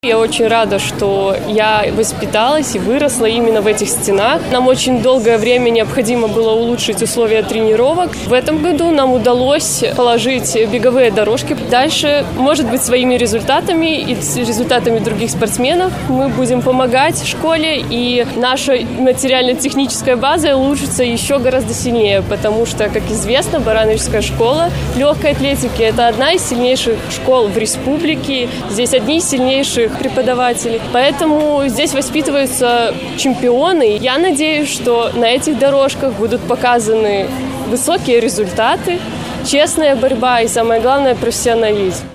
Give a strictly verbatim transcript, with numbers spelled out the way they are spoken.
Я очень рада, что я воспиталась и выросла именно в этих стенах. Нам очень долгое время необходимо было улучшить условия тренировок. В этом году нам удалось положить беговые дорожки. Дальше, может быть, своими результатами и результатами других спортсменов мы будем помогать школе, и наша материально-техническая база улучшится еще гораздо сильнее, потому что, как известно, Барановичская школа легкой атлетики – это одна из сильнейших школ в республике. Здесь одни из сильнейших преподавателей. Поэтому здесь воспитываются чемпионы. Я надеюсь, что на этих дорожках будут показаны высокие результаты, честная борьба и, самое главное, профессионализм.